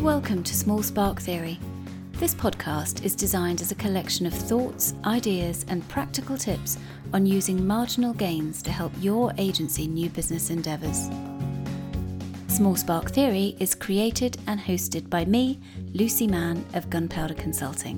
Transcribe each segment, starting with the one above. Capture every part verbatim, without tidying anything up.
Welcome to Small Spark Theory. This podcast is designed as a collection of thoughts, ideas, and practical tips on using marginal gains to help your agency new business endeavours. Small Spark Theory is created and hosted by me, Lucy Mann of Gunpowder Consulting.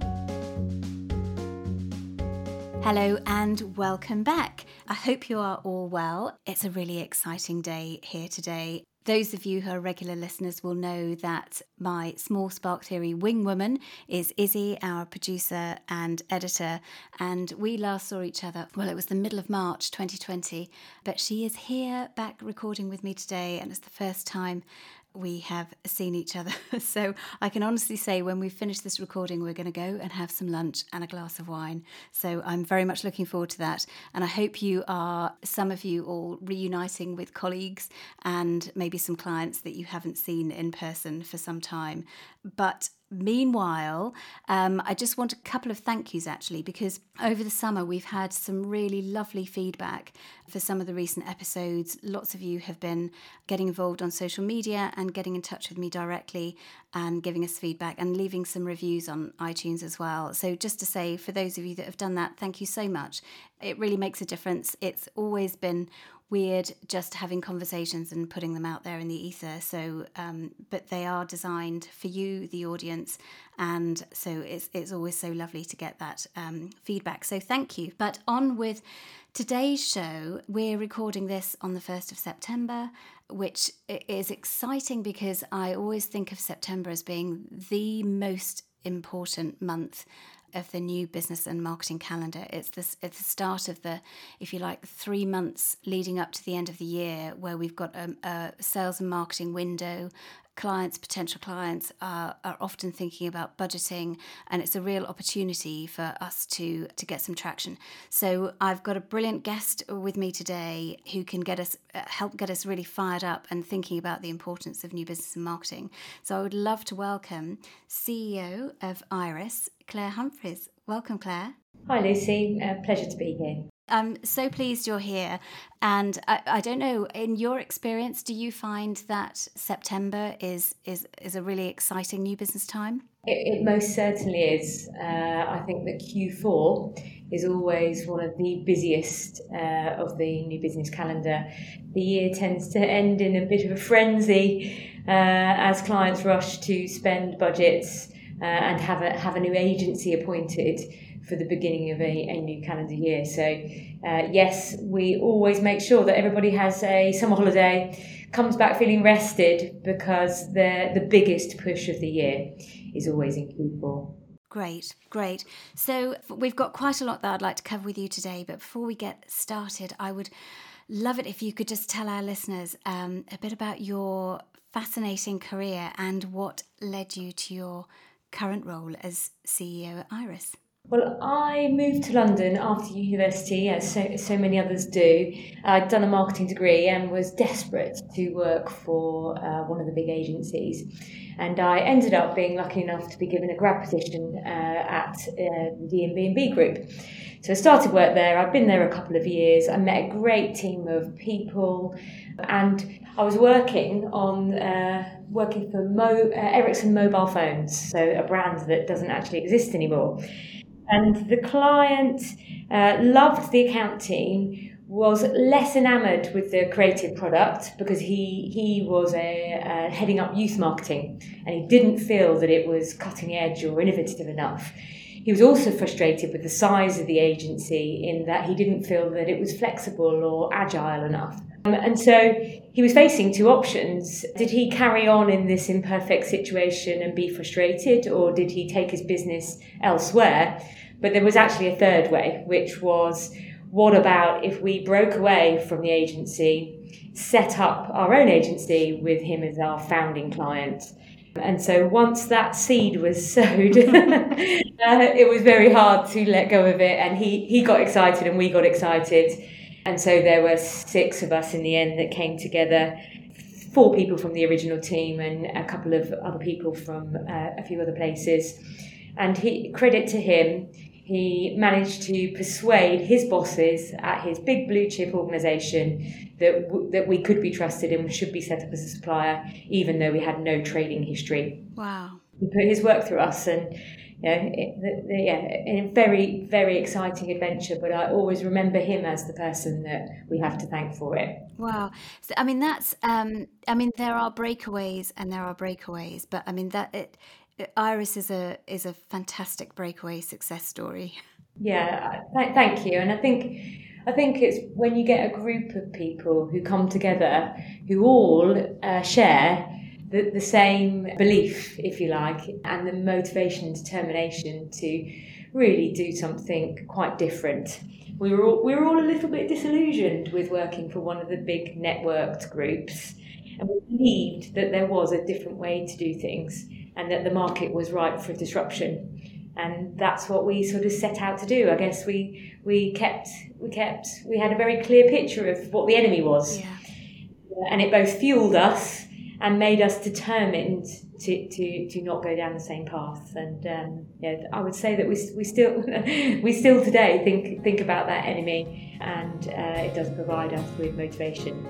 Hello and welcome back. I hope you are all well. It's a really exciting day here today. Those of you who are regular listeners will know that my Small Spark Theory wing woman is Izzy, our producer and editor, and we last saw each other, well, it was the middle of March twenty twenty, but she is here back recording with me today, and it's the first time we have seen each other. So I can honestly say when we finish this recording, we're going to go and have some lunch and a glass of wine. So I'm very much looking forward to that. And I hope you are, some of you all reuniting with colleagues and maybe some clients that you haven't seen in person for some time. But meanwhile, um, I just want a couple of thank yous actually, because over the summer we've had some really lovely feedback for some of the recent episodes. Lots of you have been getting involved on social media and getting in touch with me directly and giving us feedback and leaving some reviews on iTunes as well. So just to say, for those of you that have done that, thank you so much. It really makes a difference. It's always been weird just having conversations and putting them out there in the ether. So, um, but they are designed for you, the audience, and so it's it's always so lovely to get that um, feedback. So thank you. But on with today's show. We're recording this on the first of September, which is exciting because I always think of September as being the most important month of the new business and marketing calendar. It's this it's the start of the, if you like, three months leading up to the end of the year where we've got a, a sales and marketing window. Clients, potential clients are, are often thinking about budgeting, and it's a real opportunity for us to, to get some traction. So I've got a brilliant guest with me today who can get us uh, help get us really fired up and thinking about the importance of new business and marketing. So I would love to welcome C E O of Iris, Claire Humphreys. Welcome, Claire. Hi, Lucy. Uh, pleasure to be here. I'm so pleased you're here. And I, I don't know, in your experience, do you find that September is is, is a really exciting new business time? It, it most certainly is. Uh, I think that Q four is always one of the busiest uh, of the new business calendar. The year tends to end in a bit of a frenzy uh, as clients rush to spend budgets uh, and have a have a new agency appointed for the beginning of a, a new calendar year. So uh, yes, we always make sure that everybody has a summer holiday, comes back feeling rested, because the the biggest push of the year is always in Q four. Great, great. So we've got quite a lot that I'd like to cover with you today, but before we get started, I would love it if you could just tell our listeners um, a bit about your fascinating career and what led you to your current role as C E O at Iris. Well, I moved to London after university, as so, so many others do. I'd done a marketing degree and was desperate to work for uh, one of the big agencies. And I ended up being lucky enough to be given a grad position uh, at uh, the D and B and B Group. So I started work there. I'd been there a couple of years. I met a great team of people, and I was working on uh, working for Mo, uh, Ericsson mobile phones, so a brand that doesn't actually exist anymore. And the client uh, loved the account team, was less enamoured with the creative product because he he was a, uh, heading up youth marketing, and he didn't feel that it was cutting edge or innovative enough. He was also frustrated with the size of the agency in that he didn't feel that it was flexible or agile enough. Um, and so he was facing two options. Did he carry on in this imperfect situation and be frustrated, or did he take his business elsewhere? But there was actually a third way, which was, what about if we broke away from the agency, set up our own agency with him as our founding client? And so once that seed was sowed, uh, it was very hard to let go of it. And he, he got excited and we got excited. And so there were six of us in the end that came together, four people from the original team and a couple of other people from uh, a few other places. And he, credit to him, he managed to persuade his bosses at his big blue chip organisation that w- that we could be trusted and should be set up as a supplier, even though we had no trading history. Wow. He put his work through us, and you know, it, the, the, yeah, a very, very exciting adventure. But I always remember him as the person that we have to thank for it. Wow. So, I mean, that's, um, I mean, there are breakaways and there are breakaways, but I mean, that it, Iris is a is a fantastic breakaway success story. Yeah, th- thank you. And I think I think it's when you get a group of people who come together, who all uh, share the, the same belief, if you like, and the motivation and determination to really do something quite different. We were all, we were all a little bit disillusioned with working for one of the big networked groups, and we believed that there was a different way to do things and that the market was ripe for disruption. And that's what we sort of set out to do. I guess we we kept we kept we had a very clear picture of what the enemy was, Yeah. and it both fueled us and made us determined to to, to not go down the same path. And um, yeah, I would say that we we still we still today think think about that enemy, and uh, it does provide us with motivation.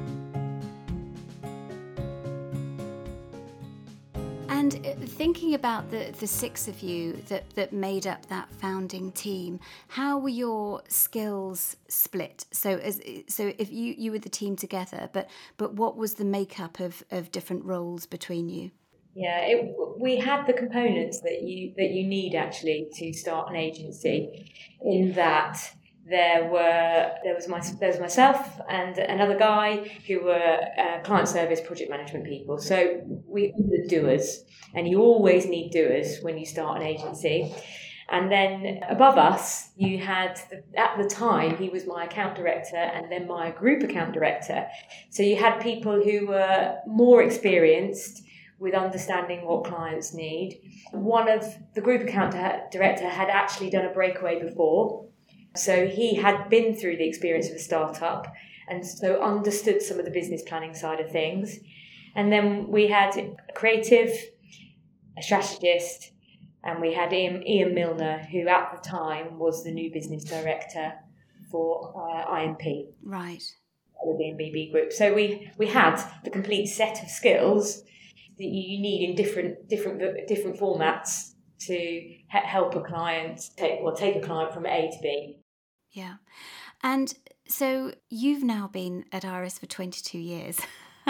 And thinking about the, the six of you that, that made up that founding team, how were your skills split? So as so if you, you were the team together, but but what was the makeup of, of different roles between you? Yeah, it, we had the components that you that you need actually to start an agency, in that there were there was my there was myself and another guy who were uh, client service project management people. So we were the doers, and you always need doers when you start an agency. And then above us, you had the, at the time he was my account director, and then my group account director. So you had people who were more experienced with understanding what clients need. One of the group account director had actually done a breakaway before. So he had been through the experience of a startup and so understood some of the business planning side of things. And then we had a creative, a strategist, and we had Ian, Ian Milner, who at the time was the new business director for uh, I M P. Right. The B and B B group. So we, we had the complete set of skills that you need in different different different formats to help a client take well take a client from A to B. Yeah. And so you've now been at Iris for twenty-two years.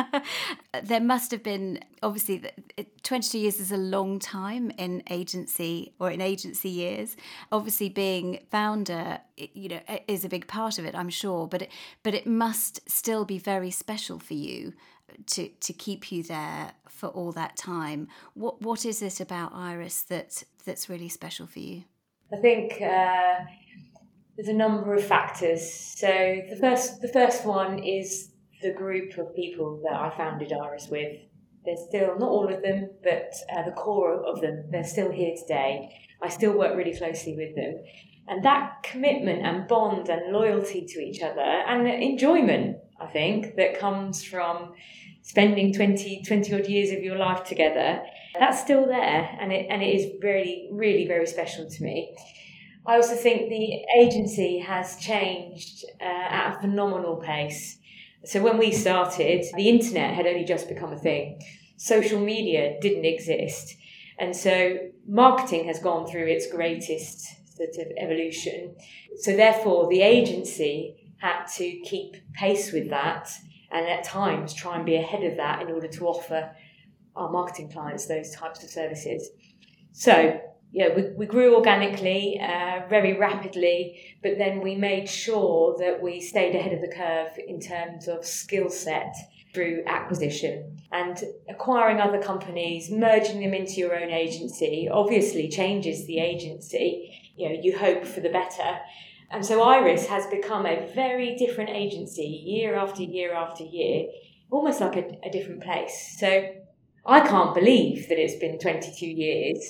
There must have been, obviously, twenty-two years is a long time in agency or in agency years. Obviously, being founder, you know, is a big part of it, I'm sure. But it, but it must still be very special for you to to keep you there for all that time. What what is it about Iris that that's really special for you? I think uh, there's a number of factors. So the first the first one is the group of people that I founded Iris with. There's still, not all of them, but uh, the core of them, they're still here today. I still work really closely with them. And that commitment and bond and loyalty to each other and enjoyment, I think, that comes from spending twenty, twenty odd years of your life together, that's still there. And it, and it is really, really very special to me. I also think the agency has changed uh, at a phenomenal pace. So when we started, the internet had only just become a thing. Social media didn't exist. And so marketing has gone through its greatest sort of evolution. So therefore, the agency had to keep pace with that and at times try and be ahead of that in order to offer our marketing clients those types of services. So yeah, we, we grew organically, uh, very rapidly, but then we made sure that we stayed ahead of the curve in terms of skill set through acquisition. And acquiring other companies, merging them into your own agency, obviously changes the agency. You know, you hope for the better. And so Iris has become a very different agency year after year after year, almost like a, a different place. So I can't believe that it's been twenty-two years.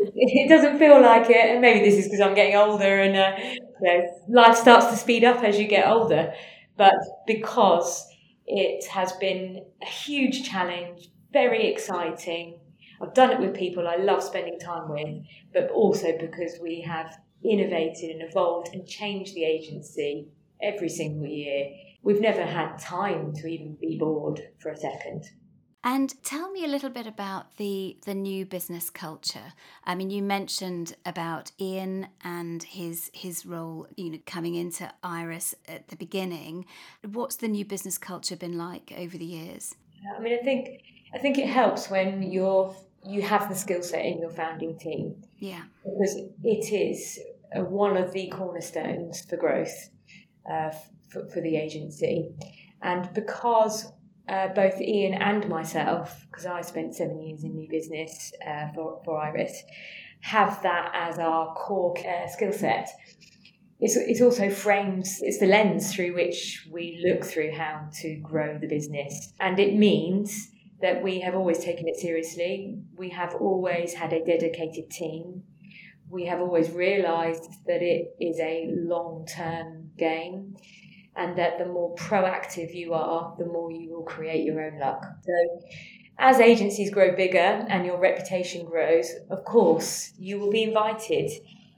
It doesn't feel like it, and maybe this is because I'm getting older and uh, you know, life starts to speed up as you get older. But because it has been a huge challenge, very exciting. I've done it with people I love spending time with, but also because we have innovated and evolved and changed the agency every single year. We've never had time to even be bored for a second. And tell me a little bit about the the new business culture. I mean, you mentioned about Ian and his his role, you know, coming into Iris at the beginning. What's the new business culture been like over the years? I mean, I think I think it helps when you're you have the skill set in your founding team. Yeah, because it is one of the cornerstones for growth uh, for, for the agency, and because. Uh, both Ian and myself, because I spent seven years in new business uh, for, for Iris, have that as our core uh, skill set. It's, it also frames, it's the lens through which we look through how to grow the business. And it means that we have always taken it seriously. We have always had a dedicated team. We have always realised that it is a long-term game, and that the more proactive you are, the more you will create your own luck. So as agencies grow bigger and your reputation grows, of course, you will be invited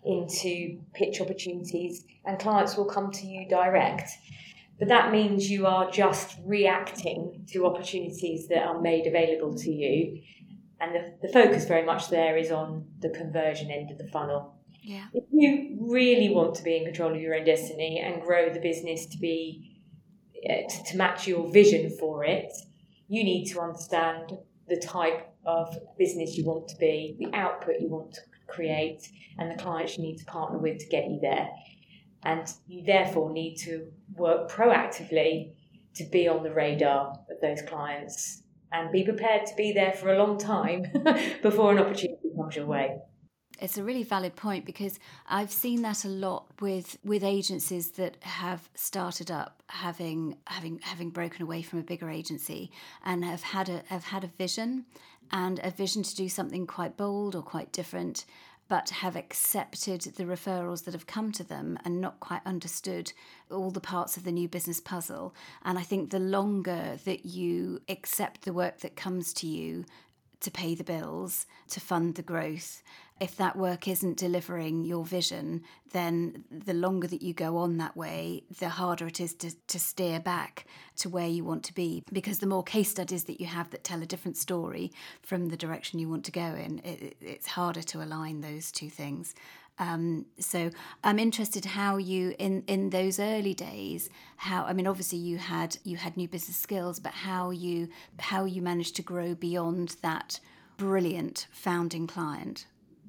into pitch opportunities and clients will come to you direct. But that means you are just reacting to opportunities that are made available to you. And the, the focus very much there is on the conversion end of the funnel. Yeah. If you really want to be in control of your own destiny and grow the business to be uh, to match your vision for it, you need to understand the type of business you want to be, the output you want to create, and the clients you need to partner with to get you there. And you therefore need to work proactively to be on the radar of those clients and be prepared to be there for a long time before an opportunity comes your way. It's a really valid point, because I've seen that a lot with with agencies that have started up having having having broken away from a bigger agency and have had a have had a vision and a vision to do something quite bold or quite different, but have accepted the referrals that have come to them and not quite understood all the parts of the new business puzzle. And I think the longer that you accept the work that comes to you to pay the bills, to fund the growth, if that work isn't delivering your vision, then the longer that you go on that way, the harder it is to, to steer back to where you want to be. Because the more case studies that you have that tell a different story from the direction you want to go in, it, it's harder to align those two things. Um, so I'm interested how you, in, in those early days, how, I mean, obviously you had you had new business skills, but how you how you managed to grow beyond that brilliant founding client.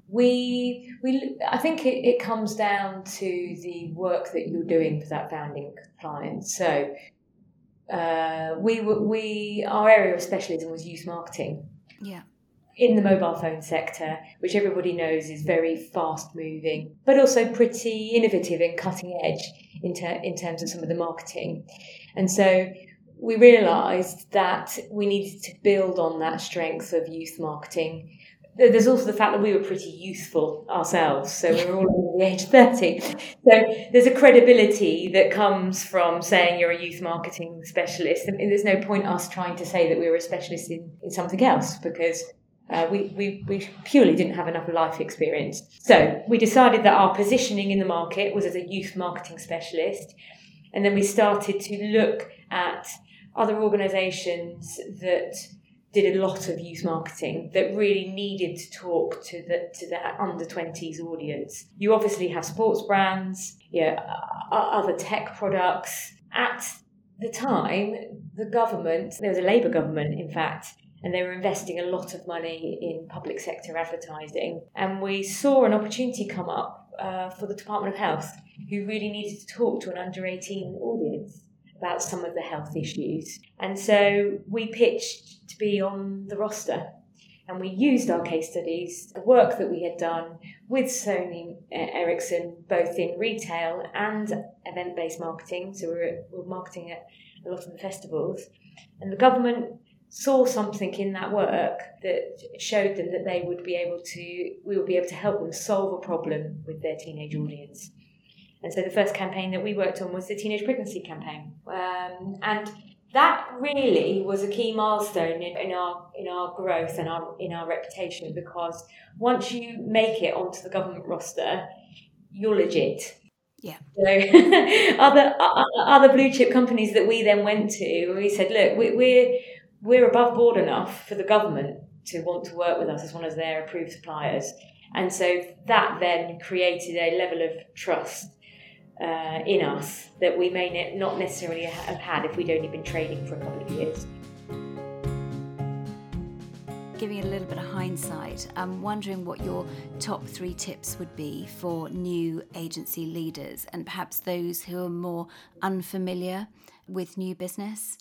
We, we, I think it, it comes down to the work that you're doing for that founding client. So, uh, we we our area of specialism was youth marketing. Yeah. In the mobile phone sector, which everybody knows is very fast moving, but also pretty innovative and cutting edge in, ter- in terms of some of the marketing. And so we realised that we needed to build on that strength of youth marketing. There's also the fact that we were pretty youthful ourselves, so we were all over the age of thirty. So there's a credibility that comes from saying you're a youth marketing specialist. And there's no point us trying to say that we were a specialist in, in something else, because Uh, we, we, we purely didn't have enough life experience. So we decided that our positioning in the market was as a youth marketing specialist. And then we started to look at other organisations that did a lot of youth marketing that really needed to talk to the to that under twenties audience. You obviously have sports brands, yeah, other tech products. At the time, the government, there was a Labour government, in fact, and they were investing a lot of money in public sector advertising. And we saw an opportunity come up uh, for the Department of Health, who really needed to talk to an under eighteen audience about some of the health issues. And so we pitched to be on the roster. And we used our case studies, the work that we had done with Sony Ericsson, both in retail and event-based marketing. So we were, we were marketing at a lot of the festivals. And the government saw something in that work that showed them that they would be able to, we would be able to help them solve a problem with their teenage audience. And so the first campaign that we worked on was the teenage pregnancy campaign. Um, and that really was a key milestone in, in our in our growth and our in our reputation, because once you make it onto the government roster, you're legit. Yeah. So other other blue chip companies that we then went to, we said, look, we, we're we're above board enough for the government to want to work with us as one of their approved suppliers, and so that then created a level of trust uh, in us that we may not necessarily have had if we'd only been trading for a couple of years. Giving it a little bit of hindsight, I'm wondering what your top three tips would be for new agency leaders and perhaps those who are more unfamiliar with new business.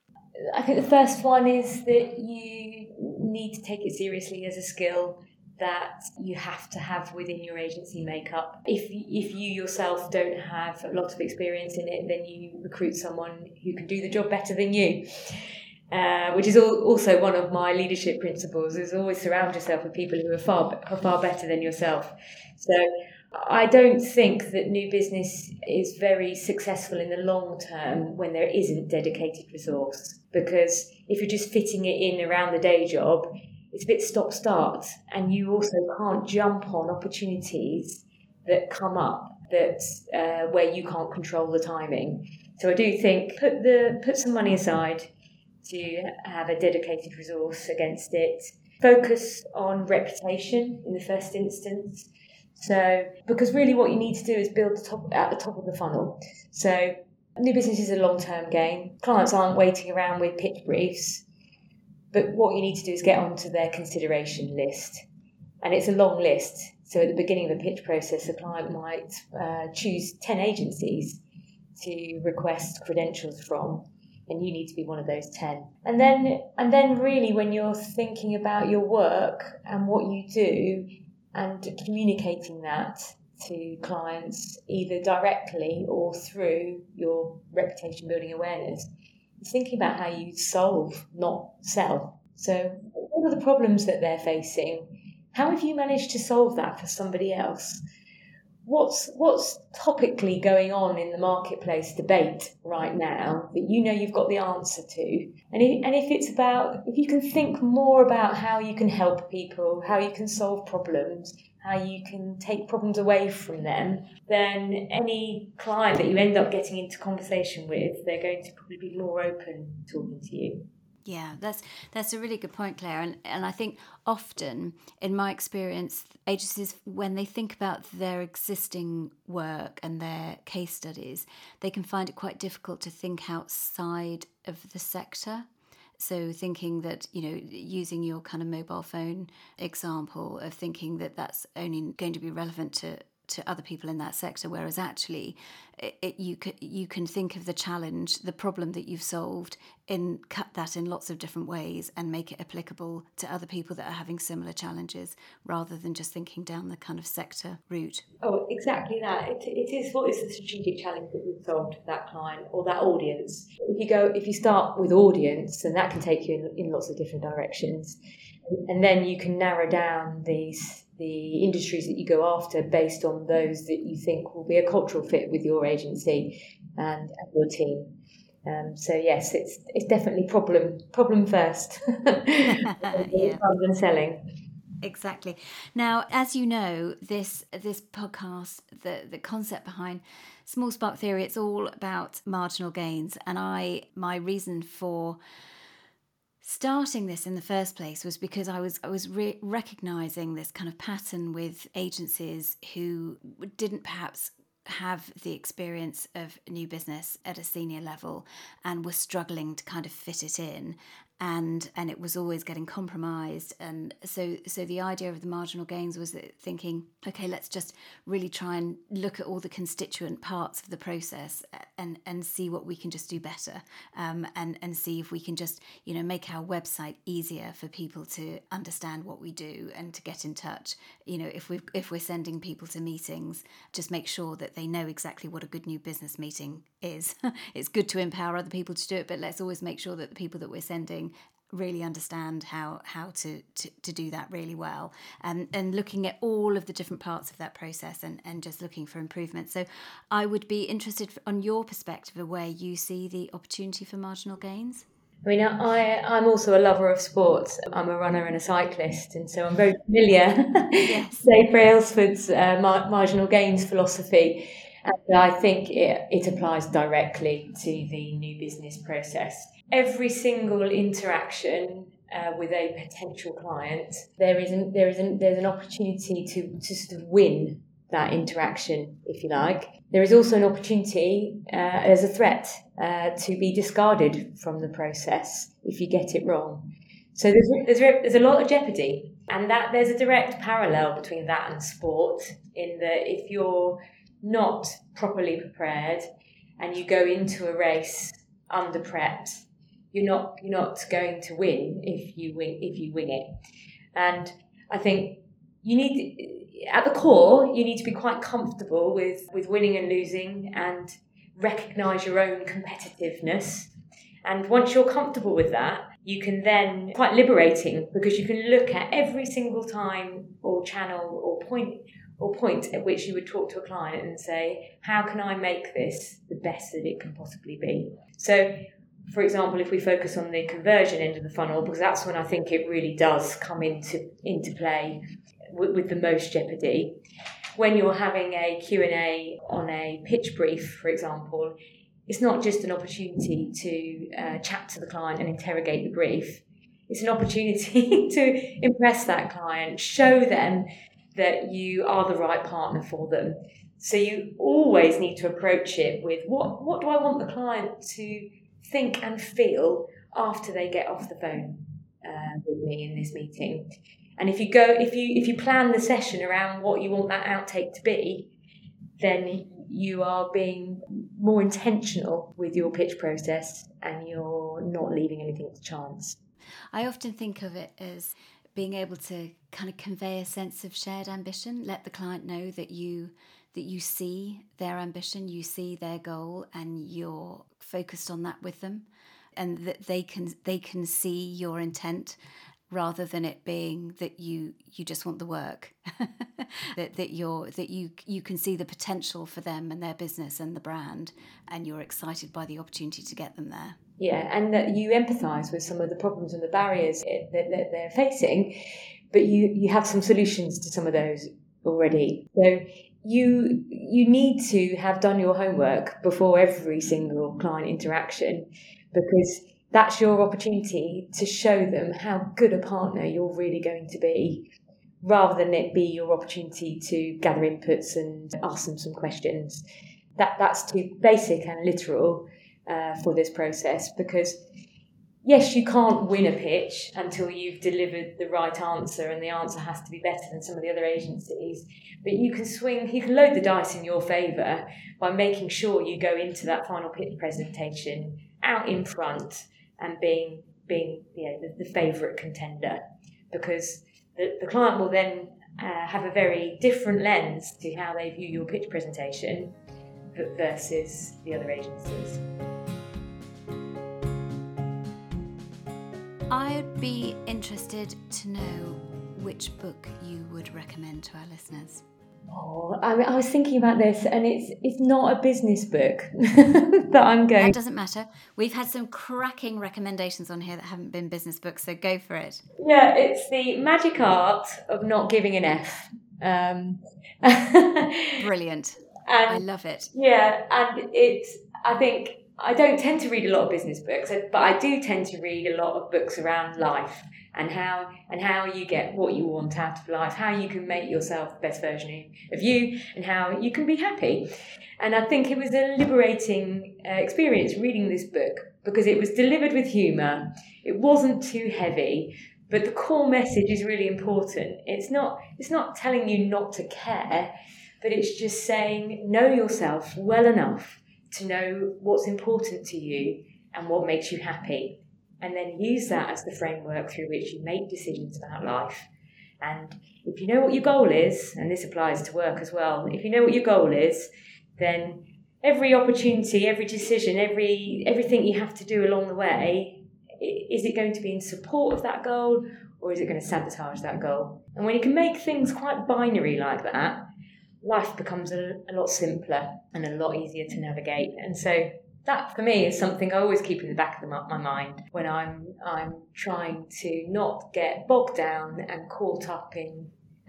I think the first one is that you need to take it seriously as a skill that you have to have within your agency makeup. If if you yourself don't have a lot of experience in it, then you recruit someone who can do the job better than you. Uh, which is also one of my leadership principles, is always surround yourself with people who are far, are far better than yourself. So I don't think that new business is very successful in the long term when there isn't dedicated resource, because if you're just fitting it in around the day job, it's a bit stop-start, and you also can't jump on opportunities that come up that uh, where you can't control the timing. So I do think put the put some money aside to have a dedicated resource against it. Focus on reputation in the first instance. So, because really what you need to do is build the top at the top of the funnel. So, new business is a long-term game. Clients aren't waiting around with pitch briefs, but what you need to do is get onto their consideration list. And it's a long list. So at the beginning of a pitch process, a client might uh, choose ten agencies to request credentials from, and you need to be one of those ten. And then and then really when you're thinking about your work and what you do and communicating that to clients either directly or through your reputation building awareness, thinking about how you solve, not sell. So what are the problems that they're facing? How have you managed to solve that for somebody else? What's what's topically going on in the marketplace debate right now that you know you've got the answer to? And if, and if it's about, if you can think more about how you can help people, how you can solve problems, how you can take problems away from them, then any client that you end up getting into conversation with, they're going to probably be more open talking to you. Yeah, that's that's a really good point, Claire. And and I think often, in my experience, agencies, when they think about their existing work and their case studies, they can find it quite difficult to think outside of the sector. So thinking that, you know, using your kind of mobile phone example of thinking that that's only going to be relevant to to other people in that sector, whereas actually it, it, you, can, you can think of the challenge, the problem that you've solved, in cut that in lots of different ways and make it applicable to other people that are having similar challenges, rather than just thinking down the kind of sector route. Oh, exactly that. It, it is what is the strategic challenge that we've solved for that client or that audience. If you go, if you start with audience, then that can take you in, in lots of different directions, and then you can narrow down these the industries that you go after based on those that you think will be a cultural fit with your agency and, and your team. Um, so yes, it's it's definitely problem problem first, Yeah. rather than selling. Exactly. Now, as you know, this this podcast, the the concept behind Small Spark Theory, it's all about marginal gains, and I my reason for starting this in the first place was because I was I was re- recognizing this kind of pattern with agencies who didn't perhaps have the experience of new business at a senior level and were struggling to kind of fit it in, and and it was always getting compromised. And so so the idea of the marginal gains was thinking, okay, let's just really try and look at all the constituent parts of the process and and see what we can just do better, um, and and see if we can just, you know, make our website easier for people to understand what we do and to get in touch. You know, if we if we're sending people to meetings, just make sure that they know exactly what a good new business meeting is. It's good to empower other people to do it, but let's always make sure that the people that we're sending really understand how how to, to, to do that really well, and and looking at all of the different parts of that process and, and just looking for improvement. So I would be interested on your perspective of where you see the opportunity for marginal gains. I mean, I, I'm also a lover of sports. I'm a runner and a cyclist, and so I'm very familiar Yes. with Brailsford's uh, mar- marginal gains philosophy. And I think it, it applies directly to the new business process. Every single interaction uh, with a potential client, there is an, there is an, there's an opportunity to, to sort of win that interaction, if you like. There is also an opportunity uh, as a threat uh, to be discarded from the process if you get it wrong. So there's, there's there's a lot of jeopardy, and that there's a direct parallel between that and sport. In that, if you're not properly prepared and you go into a race under prepped, you're not you're not going to win if you win if you wing it. And I think you need, at the core, you need to be quite comfortable with, with winning and losing and recognise your own competitiveness. And once you're comfortable with that, you can then, quite liberating, because you can look at every single time or channel or point or point at which you would talk to a client and say, how can I make this the best that it can possibly be? So, for example, if we focus on the conversion end of the funnel, because that's when I think it really does come into, into play with, with the most jeopardy. When you're having a Q and A on a pitch brief, for example, it's not just an opportunity to uh, chat to the client and interrogate the brief. It's an opportunity to impress that client, show them that you are the right partner for them. So you always need to approach it with what, what do I want the client to think and feel after they get off the phone uh, with me in this meeting. And if you go, if you if you plan the session around what you want that outtake to be, then you are being more intentional with your pitch process and you're not leaving anything to chance. I often think of it as being able to kind of convey a sense of shared ambition, let the client know that you that you see their ambition, you see their goal, and you're focused on that with them, and that they can they can see your intent, rather than it being that you you just want the work. that that you're that you you can see the potential for them and their business and the brand, and you're excited by the opportunity to get them there. Yeah, and that you empathise with some of the problems and the barriers that, that they're facing, but you, you have some solutions to some of those already. So you you need to have done your homework before every single client interaction, because that's your opportunity to show them how good a partner you're really going to be, rather than it be your opportunity to gather inputs and ask them some questions. That that's too basic and literal uh, for this process, because yes, you can't win a pitch until you've delivered the right answer, and the answer has to be better than some of the other agencies. But you can swing, you can load the dice in your favour by making sure you go into that final pitch presentation out in front and being being you know, the, the favourite contender, because the, the client will then uh, have a very different lens to how they view your pitch presentation versus the other agencies. I'd be interested to know which book you would recommend to our listeners. Oh, I mean, I was thinking about this, and it's it's not a business book that I'm going. That doesn't matter. We've had some cracking recommendations on here that haven't been business books, so go for it. Yeah, it's The Magic Art of Not Giving an F. Um, Brilliant. And, I love it. Yeah, and it's, I think, I don't tend to read a lot of business books, but I do tend to read a lot of books around life and how and how you get what you want out of life, how you can make yourself the best version of you, and how you can be happy. And I think it was a liberating uh, experience reading this book, because it was delivered with humour. It wasn't too heavy, but the core message is really important. It's not it's not telling you not to care, but it's just saying know yourself well enough to know what's important to you and what makes you happy, and then use that as the framework through which you make decisions about life. And if you know what your goal is, and this applies to work as well, if you know what your goal is, then every opportunity, every decision, every everything you have to do along the way, is it going to be in support of that goal, or is it going to sabotage that goal? And when you can make things quite binary like that, life becomes a, a lot simpler and a lot easier to navigate. And so that for me is something I always keep in the back of my mind when I'm I'm trying to not get bogged down and caught up in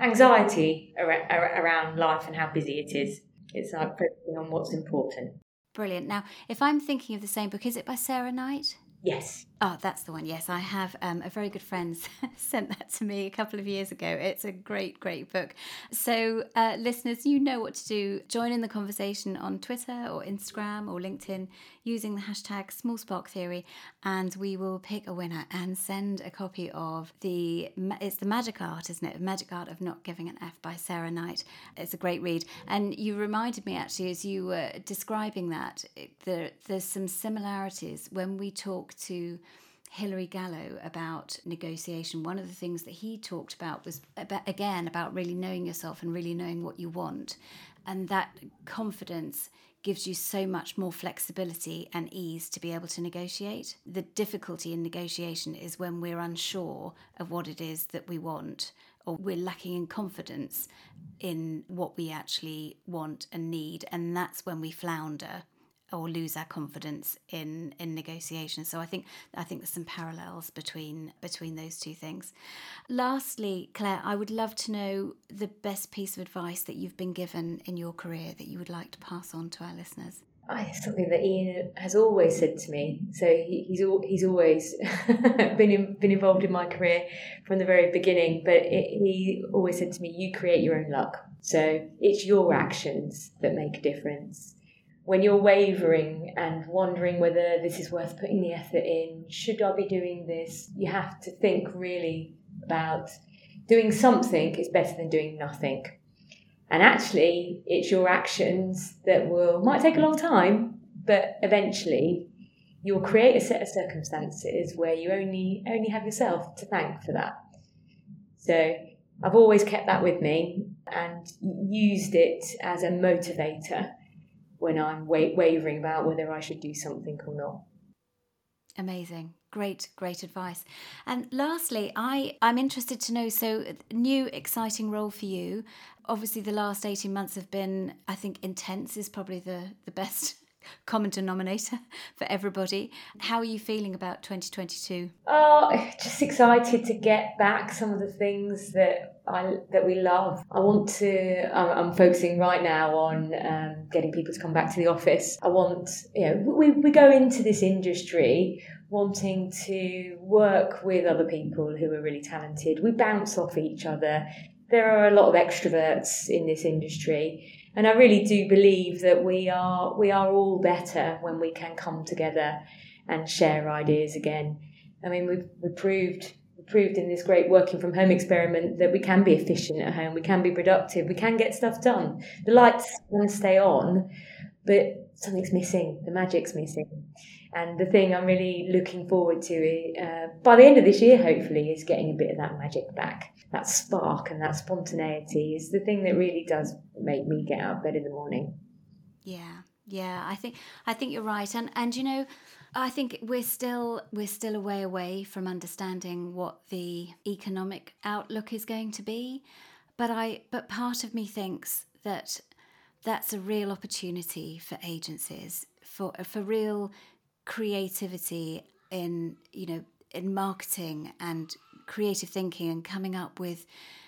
anxiety around life and how busy it is. It's like focusing on what's important. Brilliant. Now, if I'm thinking of the same book, is it by Sarah Knight? Yes. Oh, that's the one. Yes, I have um, a very good friend sent that to me a couple of years ago. It's a great, great book. So uh, listeners, you know what to do. Join in the conversation on Twitter or Instagram or LinkedIn using the hashtag Small Spark Theory, and we will pick a winner and send a copy of the, it's the Magic Art, isn't it? Magic Art of Not Giving an F by Sarah Knight. It's a great read. And you reminded me actually, as you were describing that, there, there's some similarities when we talk to Hilary Gallo about negotiation. One of the things that he talked about was, about, again, about really knowing yourself and really knowing what you want. And that confidence gives you so much more flexibility and ease to be able to negotiate. The difficulty in negotiation is when we're unsure of what it is that we want, or we're lacking in confidence in what we actually want and need. And that's when we flounder or lose our confidence in, in negotiation. So I think I think there's some parallels between between those two things. Lastly, Claire, I would love to know the best piece of advice that you've been given in your career that you would like to pass on to our listeners. Oh, something that Ian has always said to me. So he, he's he's always been in, been involved in my career from the very beginning. But it, he always said to me, "You create your own luck. So it's your actions that make a difference." When you're wavering and wondering whether this is worth putting the effort in, should I be doing this? You have to think really about doing something is better than doing nothing. And actually, it's your actions that will might take a long time, but eventually you'll create a set of circumstances where you only only have yourself to thank for that. So I've always kept that with me and used it as a motivator when I'm wa- wavering about whether I should do something or not. Amazing. Great, great advice. And lastly, I, I'm interested to know, so new exciting role for you. Obviously, the last eighteen months have been, I think, intense is probably the, the best common denominator for everybody. How are you feeling about twenty twenty-two? Oh, just excited to get back some of the things that I that we love. I want to. I'm, I'm focusing right now on um, getting people to come back to the office. I want, you know, we we go into this industry wanting to work with other people who are really talented. We bounce off each other. There are a lot of extroverts in this industry. And I really do believe that we are we are all better when we can come together and share ideas again. I mean, we've, we've proved we've proved in this great working from home experiment that we can be efficient at home, we can be productive, we can get stuff done. The lights want to stay on, but something's missing. The magic's missing. And the thing I'm really looking forward to uh, by the end of this year, hopefully, is getting a bit of that magic back. That spark and that spontaneity is the thing that really does make me get out of bed in the morning. Yeah, yeah, I think I think you're right, and and you know, I think we're still we're still a way away from understanding what the economic outlook is going to be, but I but part of me thinks that that's a real opportunity for agencies for for real creativity in you know in marketing and creative thinking and coming up with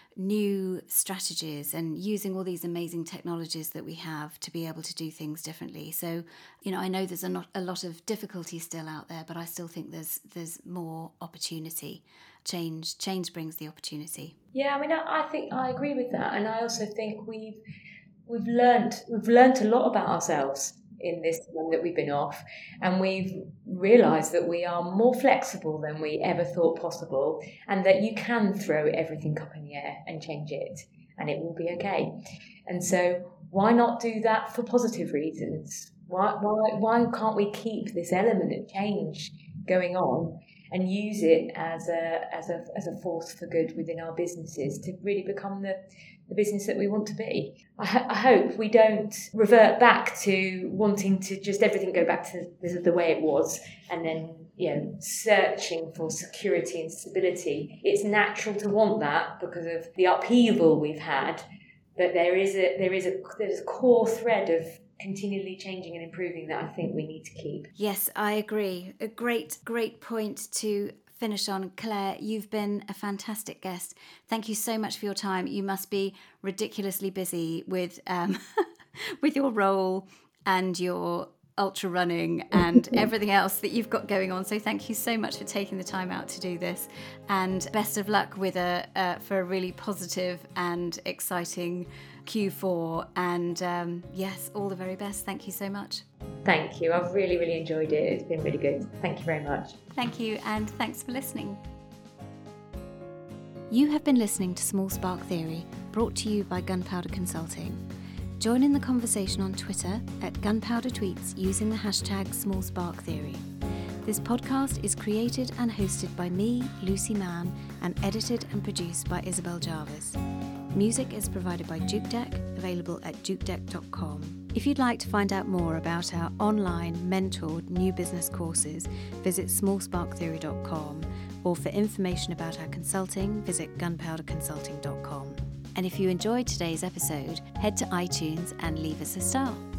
new strategies and using all these amazing technologies that we have to be able to do things differently. So, you know, I know there's a, not, a lot of difficulty still out there, but I still think there's there's more opportunity. Change change brings the opportunity. Yeah, I mean, I, I think I agree with that, and I also think we've we've learned we've learned a lot about ourselves in this one that we've been off, and we've realised that we are more flexible than we ever thought possible, and that you can throw everything up in the air and change it and it will be okay. And so why not do that for positive reasons? Why why why can't we keep this element of change going on and use it as a as a as a force for good within our businesses to really become the the business that we want to be? I, ho- I hope we don't revert back to wanting to just everything go back to the, the way it was, and then, you know, searching for security and stability. It's natural to want that because of the upheaval we've had, but there is a there is a there's a core thread of continually changing and improving that I think we need to keep. Yes, I agree. A great, great point to finish on. Claire, you've been a fantastic guest. Thank you so much for your time. You must be ridiculously busy with um, with your role and your ultra running and everything else that you've got going on. So thank you so much for taking the time out to do this, and best of luck with a uh, for a really positive and exciting Q four. And um, yes, all the very best. Thank you so much. Thank you. I've really, really enjoyed it. It's been really good. Thank you very much. Thank you, and thanks for listening. You have been listening to Small Spark Theory, brought to you by Gunpowder Consulting. Join in the conversation on Twitter at Gunpowder Tweets using the hashtag Small Spark Theory. This podcast is created and hosted by me, Lucy Mann, and edited and produced by Isabel Jarvis. Music is provided by Juke Deck, available at juke deck dot com. If you'd like to find out more about our online mentored new business courses, visit small spark theory dot com, or for information about our consulting, visit gunpowder consulting dot com. And if you enjoyed today's episode, head to iTunes and leave us a star.